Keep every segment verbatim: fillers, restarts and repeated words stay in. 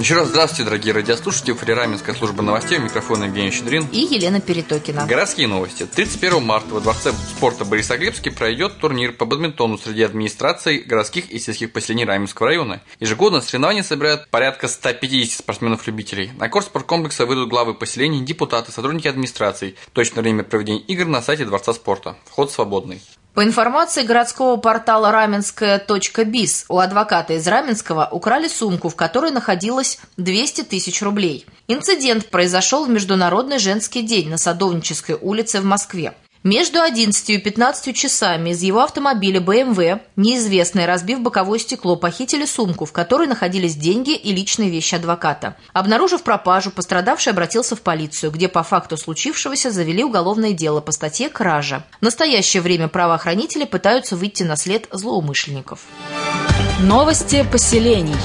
Еще раз здравствуйте, дорогие радиослушатели. В эфире Раменская служба новостей. У микрофона Евгений Щедрин и Елена Перетокина. Городские новости. тридцать первого марта во Дворце спорта Борисоглебске пройдет турнир по бадминтону среди администраций городских и сельских поселений Раменского района. Ежегодно соревнования собирают порядка ста пятидесяти спортсменов-любителей. На корт спорткомплекса выйдут главы поселений, депутаты, сотрудники администраций. Точное время проведения игр на сайте Дворца спорта. Вход свободный. По информации городского портала раменская точка биз, у адвоката из Раменского украли сумку, в которой находилось двести тысяч рублей. Инцидент произошел в Международный женский день на Садовнической улице в Москве. Между одиннадцатью и пятнадцатью часами из его автомобиля бэ эм вэ неизвестные, разбив боковое стекло, похитили сумку, в которой находились деньги и личные вещи адвоката. Обнаружив пропажу, пострадавший обратился в полицию, где по факту случившегося завели уголовное дело по статье «Кража». В настоящее время правоохранители пытаются выйти на след злоумышленников. Новости поселений.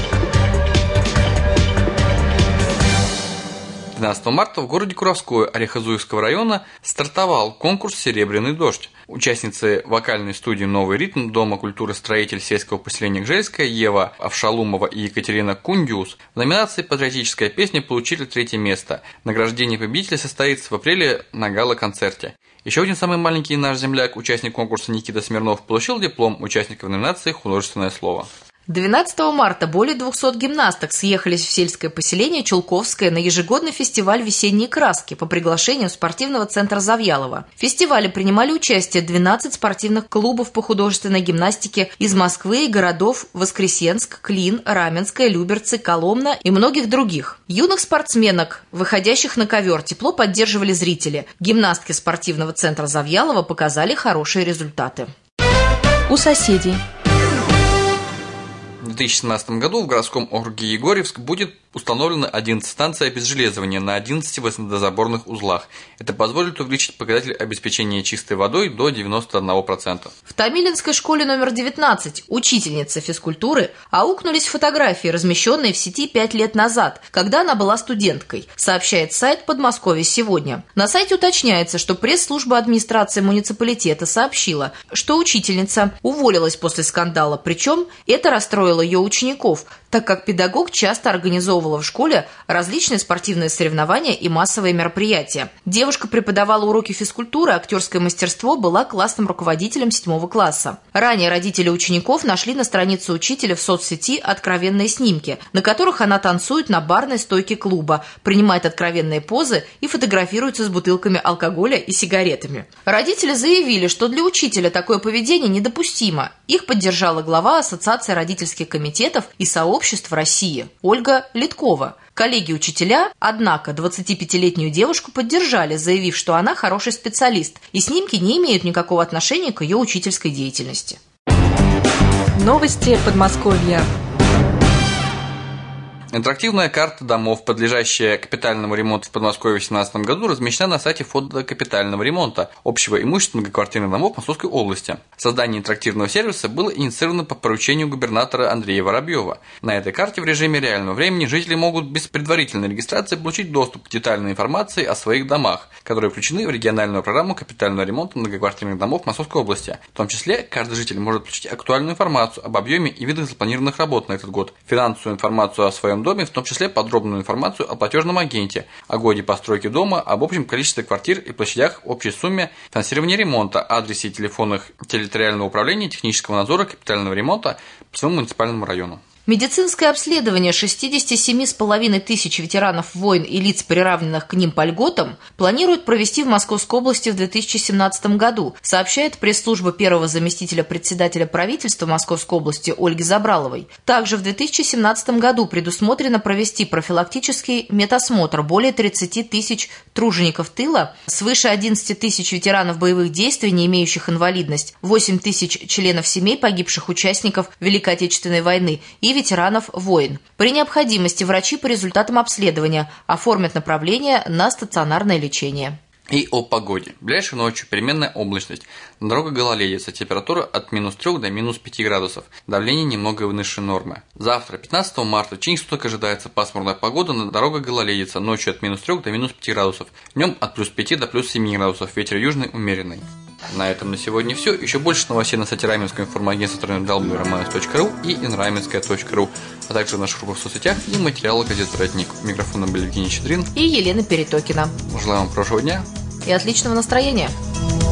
двенадцатого марта в городе Куровское Орехозуевского района стартовал конкурс «Серебряный дождь». Участницы вокальной студии «Новый ритм» Дома культуры «Строитель» сельского поселения Гжельское Ева Авшалумова и Екатерина Кундиус в номинации «Патриотическая песня» получили третье место. Награждение победителей состоится в апреле на гала-концерте. Еще один самый маленький наш земляк, участник конкурса Никита Смирнов, получил диплом участника в номинации «Художественное слово». двенадцатого марта более двухсот гимнасток съехались в сельское поселение Чулковское на ежегодный фестиваль «Весенние краски» по приглашению спортивного центра Завьялова. В фестивале принимали участие двенадцать спортивных клубов по художественной гимнастике из Москвы и городов Воскресенск, Клин, Раменское, Люберцы, Коломна и многих других. Юных спортсменок, выходящих на ковер, тепло поддерживали зрители. Гимнастки спортивного центра Завьялова показали хорошие результаты. У соседей. В две тысячи семнадцатом году в городском округе Егорьевск будет установлена одиннадцатая станция обезжелезывания на одиннадцати водозаборных узлах. Это позволит увеличить показатель обеспечения чистой водой до девяноста одного процента. В Томилинской школе номер девятнадцать учительницы физкультуры аукнулись фотографии, размещенные в сети пять лет назад, когда она была студенткой, сообщает сайт «Подмосковье сегодня». На сайте уточняется, что пресс-служба администрации муниципалитета сообщила, что учительница уволилась после скандала, причем это расстроило ее учеников, так как педагог часто организовывала в школе различные спортивные соревнования и массовые мероприятия. Девушка преподавала уроки физкультуры, актерское мастерство, была классным руководителем седьмого класса. Ранее родители учеников нашли на странице учителя в соцсети откровенные снимки, на которых она танцует на барной стойке клуба, принимает откровенные позы и фотографируется с бутылками алкоголя и сигаретами. Родители заявили, что для учителя такое поведение недопустимо. Их поддержала глава Ассоциации родительских комитетов и сообществ в России Ольга Литкова. Коллеги-учителя, однако, двадцатипятилетнюю девушку поддержали, заявив, что она хороший специалист, и снимки не имеют никакого отношения к ее учительской деятельности. Новости Подмосковья. Интерактивная карта домов, подлежащая капитальному ремонту в Подмосковье в две тысячи семнадцатом году, размещена на сайте Фонда капитального ремонта общего имущества многоквартирных домов Московской области. Создание интерактивного сервиса было инициировано по поручению губернатора Андрея Воробьева. На этой карте в режиме реального времени жители могут без предварительной регистрации получить доступ к детальной информации о своих домах, которые включены в региональную программу капитального ремонта многоквартирных домов Московской области. В том числе каждый житель может получить актуальную информацию об объеме и видах запланированных работ на этот год, финансовую информацию о своем доме, в том числе подробную информацию о платежном агенте, о годе постройки дома, об общем количестве квартир и площадях, общей сумме финансирования ремонта, адресе и телефонах территориального управления технического надзора капитального ремонта по своему муниципальному району. Медицинское обследование шестидесяти семи с половиной тысяч ветеранов войн и лиц, приравненных к ним по льготам, планируют провести в Московской области в две тысячи семнадцатом году, сообщает пресс-служба первого заместителя председателя правительства Московской области Ольги Забраловой. Также в две тысячи семнадцатом году предусмотрено провести профилактический медосмотр более тридцати тысяч тружеников тыла, свыше одиннадцати тысяч ветеранов боевых действий, не имеющих инвалидность, восемь тысяч членов семей погибших участников Великой Отечественной войны и ветеранов войн. При необходимости врачи по результатам обследования оформят направление на стационарное лечение. И о погоде. Ближайшей ночью переменная облачность. На дорогах гололедица. Температура от минус трёх до минус пяти градусов. Давление немного выше нормы. Завтра, пятнадцатого марта, в течение суток ожидается пасмурная погода. На дорогах гололедица. Ночью от минус трёх до минус пяти градусов. Днем от плюс пяти до плюс семи градусов. Ветер южный умеренный. На этом на сегодня все. Еще больше новостей на сайте Раменского информагентства дабл ю дабл ю дабл ю точка романец точка ру и инраменская точка ру, а также в наших группах в соцсетях и материалы газеты «Родник». У микрофона были Евгений Щедрин и Елена Перетокина. Желаю вам хорошего дня и отличного настроения.